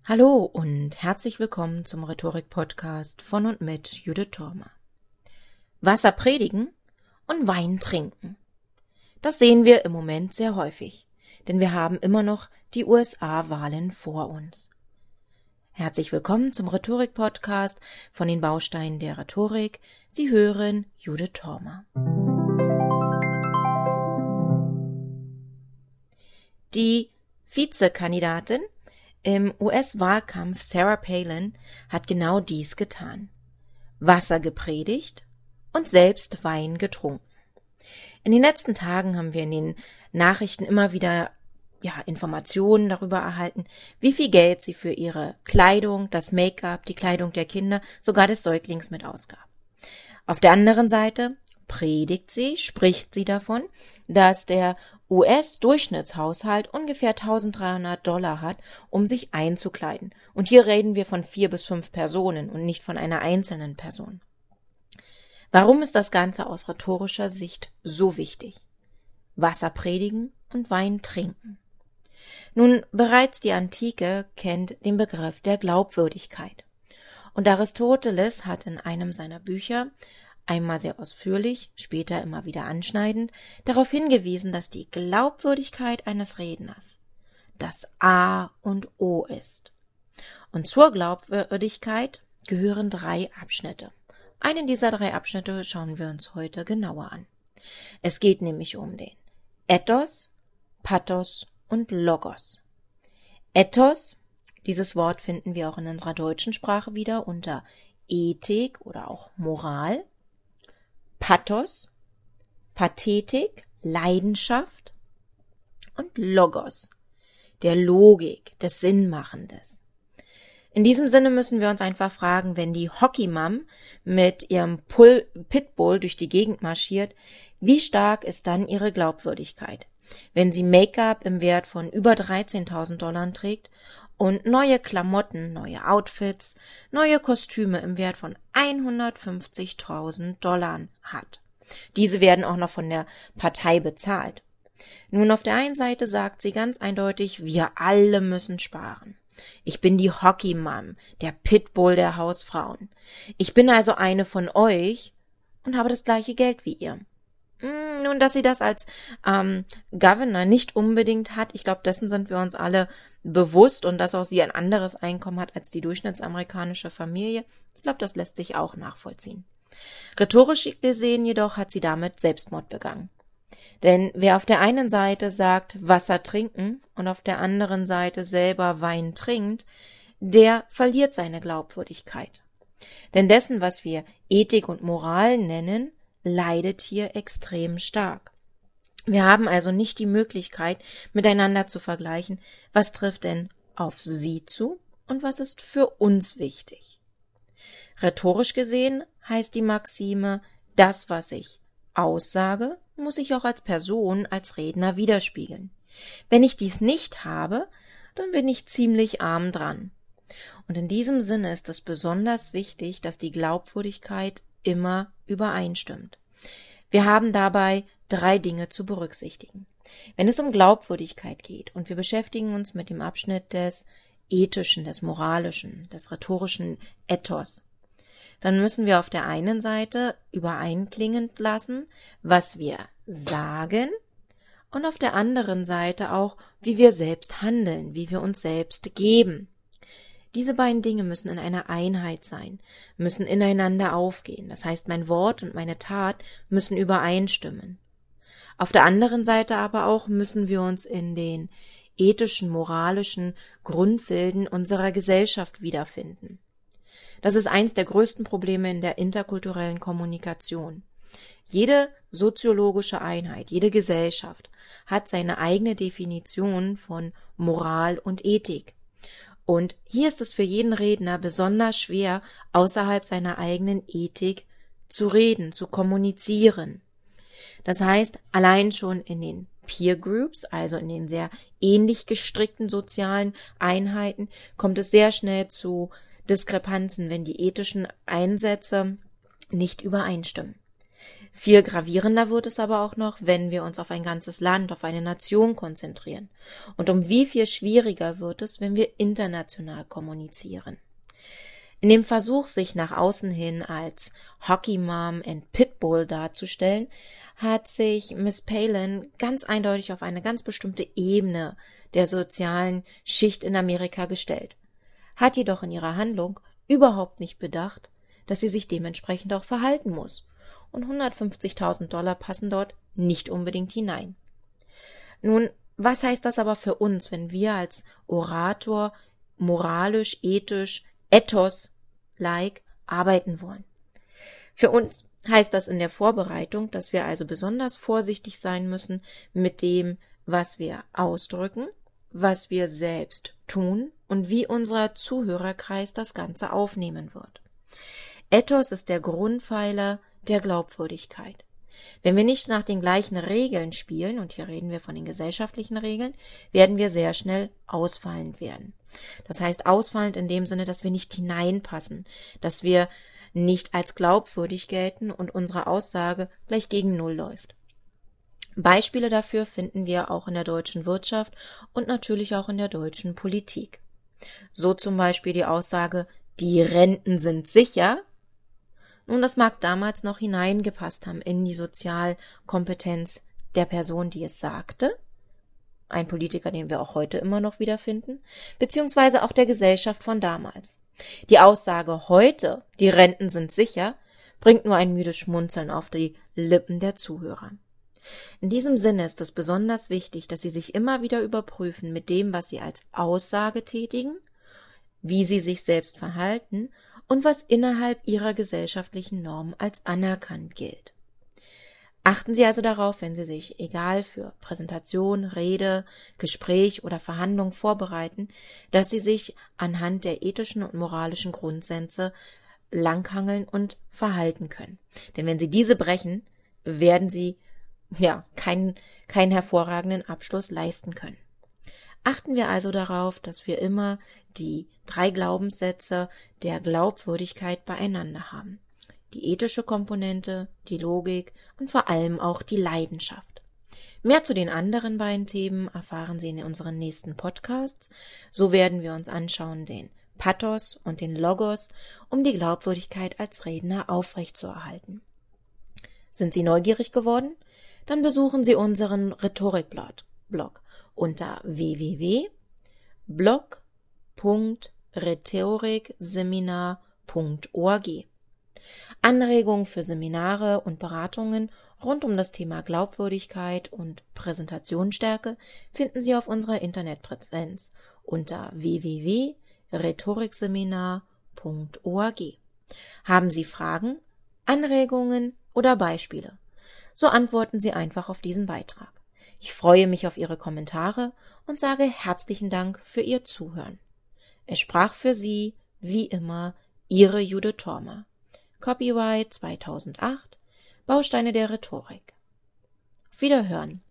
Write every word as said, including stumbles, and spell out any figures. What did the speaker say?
Hallo und herzlich willkommen zum Rhetorik-Podcast von und mit Judith Thormer. Wasser predigen und Wein trinken. Das sehen wir im Moment sehr häufig, denn wir haben immer noch die U S A-Wahlen vor uns. Herzlich willkommen zum Rhetorik-Podcast von den Bausteinen der Rhetorik. Sie hören Judith Thormer. Die Vizekandidatin im U S-Wahlkampf Sarah Palin hat genau dies getan. Wasser gepredigt und selbst Wein getrunken. In den letzten Tagen haben wir in den Nachrichten immer wieder ja, Informationen darüber erhalten, wie viel Geld sie für ihre Kleidung, das Make-up, die Kleidung der Kinder, sogar des Säuglings mit ausgab. Auf der anderen Seite predigt sie, spricht sie davon, dass der U S-Durchschnittshaushalt ungefähr eintausenddreihundert Dollar hat, um sich einzukleiden. Und hier reden wir von vier bis fünf Personen und nicht von einer einzelnen Person. Warum ist das Ganze aus rhetorischer Sicht so wichtig? Wasser predigen und Wein trinken. Nun, bereits die Antike kennt den Begriff der Glaubwürdigkeit. Und Aristoteles hat in einem seiner Bücher einmal sehr ausführlich, später immer wieder anschneidend, darauf hingewiesen, dass die Glaubwürdigkeit eines Redners das A und O ist. Und zur Glaubwürdigkeit gehören drei Abschnitte. Einen dieser drei Abschnitte schauen wir uns heute genauer an. Es geht nämlich um den Ethos, Pathos und Logos. Ethos, dieses Wort finden wir auch in unserer deutschen Sprache wieder unter Ethik oder auch Moral. Pathos, Pathetik, Leidenschaft und Logos, der Logik, des Sinnmachendes. In diesem Sinne müssen wir uns einfach fragen, wenn die Hockey-Mom mit ihrem Pull Pitbull durch die Gegend marschiert, wie stark ist dann ihre Glaubwürdigkeit, wenn sie Make-up im Wert von über dreizehntausend Dollar trägt und neue Klamotten, neue Outfits, neue Kostüme im Wert von hundertfünfzigtausend Dollar hat. Diese werden auch noch von der Partei bezahlt. Nun, auf der einen Seite sagt sie ganz eindeutig, wir alle müssen sparen. Ich bin die Hockey-Mom, der Pitbull der Hausfrauen. Ich bin also eine von euch und habe das gleiche Geld wie ihr. Nun, dass sie das als ähm, Governor nicht unbedingt hat, ich glaube, dessen sind wir uns alle bewusst und dass auch sie ein anderes Einkommen hat als die durchschnittsamerikanische Familie, ich glaube, das lässt sich auch nachvollziehen. Rhetorisch gesehen jedoch hat sie damit Selbstmord begangen. Denn wer auf der einen Seite sagt, Wasser trinken und auf der anderen Seite selber Wein trinkt, der verliert seine Glaubwürdigkeit. Denn dessen, was wir Ethik und Moral nennen, leidet hier extrem stark. Wir haben also nicht die Möglichkeit, miteinander zu vergleichen, was trifft denn auf sie zu und was ist für uns wichtig. Rhetorisch gesehen heißt die Maxime, das, was ich aussage, muss ich auch als Person, als Redner widerspiegeln. Wenn ich dies nicht habe, dann bin ich ziemlich arm dran. Und in diesem Sinne ist es besonders wichtig, dass die Glaubwürdigkeit immer übereinstimmt. Wir haben dabei drei Dinge zu berücksichtigen. Wenn es um Glaubwürdigkeit geht und wir beschäftigen uns mit dem Abschnitt des Ethischen, des Moralischen, des rhetorischen Ethos, dann müssen wir auf der einen Seite übereinklingend lassen, was wir sagen und auf der anderen Seite auch, wie wir selbst handeln, wie wir uns selbst geben. Diese beiden Dinge müssen in einer Einheit sein, müssen ineinander aufgehen. Das heißt, mein Wort und meine Tat müssen übereinstimmen. Auf der anderen Seite aber auch müssen wir uns in den ethischen, moralischen Grundbilden unserer Gesellschaft wiederfinden. Das ist eins der größten Probleme in der interkulturellen Kommunikation. Jede soziologische Einheit, jede Gesellschaft hat seine eigene Definition von Moral und Ethik. Und hier ist es für jeden Redner besonders schwer, außerhalb seiner eigenen Ethik zu reden, zu kommunizieren. Das heißt, allein schon in den Peer Groups, also in den sehr ähnlich gestrickten sozialen Einheiten, kommt es sehr schnell zu Diskrepanzen, wenn die ethischen Einsätze nicht übereinstimmen. Viel gravierender wird es aber auch noch, wenn wir uns auf ein ganzes Land, auf eine Nation konzentrieren. Und um wie viel schwieriger wird es, wenn wir international kommunizieren. In dem Versuch, sich nach außen hin als Hockey Mom and Pitbull darzustellen, hat sich Miss Palin ganz eindeutig auf eine ganz bestimmte Ebene der sozialen Schicht in Amerika gestellt, hat jedoch in ihrer Handlung überhaupt nicht bedacht, dass sie sich dementsprechend auch verhalten muss. Und hundertfünfzigtausend Dollar passen dort nicht unbedingt hinein. Nun, was heißt das aber für uns, wenn wir als Orator moralisch, ethisch, Ethos-like arbeiten wollen? Für uns heißt das in der Vorbereitung, dass wir also besonders vorsichtig sein müssen mit dem, was wir ausdrücken, was wir selbst tun und wie unser Zuhörerkreis das Ganze aufnehmen wird. Ethos ist der Grundpfeiler der Glaubwürdigkeit. Wenn wir nicht nach den gleichen Regeln spielen, und hier reden wir von den gesellschaftlichen Regeln, werden wir sehr schnell ausfallend werden. Das heißt ausfallend in dem Sinne, dass wir nicht hineinpassen, dass wir nicht als glaubwürdig gelten und unsere Aussage gleich gegen Null läuft. Beispiele dafür finden wir auch in der deutschen Wirtschaft und natürlich auch in der deutschen Politik. So zum Beispiel die Aussage, die Renten sind sicher. Nun, das mag damals noch hineingepasst haben in die Sozialkompetenz der Person, die es sagte, ein Politiker, den wir auch heute immer noch wiederfinden, beziehungsweise auch der Gesellschaft von damals. Die Aussage heute, die Renten sind sicher, bringt nur ein müdes Schmunzeln auf die Lippen der Zuhörer. In diesem Sinne ist es besonders wichtig, dass Sie sich immer wieder überprüfen mit dem, was Sie als Aussage tätigen, wie Sie sich selbst verhalten und was innerhalb Ihrer gesellschaftlichen Normen als anerkannt gilt. Achten Sie also darauf, wenn Sie sich, egal für Präsentation, Rede, Gespräch oder Verhandlung vorbereiten, dass Sie sich anhand der ethischen und moralischen Grundsätze langhangeln und verhalten können. Denn wenn Sie diese brechen, werden Sie ja keinen, keinen hervorragenden Abschluss leisten können. Achten wir also darauf, dass wir immer die drei Glaubenssätze der Glaubwürdigkeit beieinander haben. Die ethische Komponente, die Logik und vor allem auch die Leidenschaft. Mehr zu den anderen beiden Themen erfahren Sie in unseren nächsten Podcasts. So werden wir uns anschauen den Pathos und den Logos, um die Glaubwürdigkeit als Redner aufrechtzuerhalten. Sind Sie neugierig geworden? Dann besuchen Sie unseren Rhetorikblog unter w w w punkt blog punkt rhetorikseminar punkt org. Anregungen für Seminare und Beratungen rund um das Thema Glaubwürdigkeit und Präsentationsstärke finden Sie auf unserer Internetpräsenz unter w w w punkt rhetorikseminar punkt org. Haben Sie Fragen, Anregungen oder Beispiele? So antworten Sie einfach auf diesen Beitrag. Ich freue mich auf Ihre Kommentare und sage herzlichen Dank für Ihr Zuhören. Es sprach für Sie, wie immer, Ihre Judith Thormer. Copyright zweitausendacht, Bausteine der Rhetorik. Auf Wiederhören.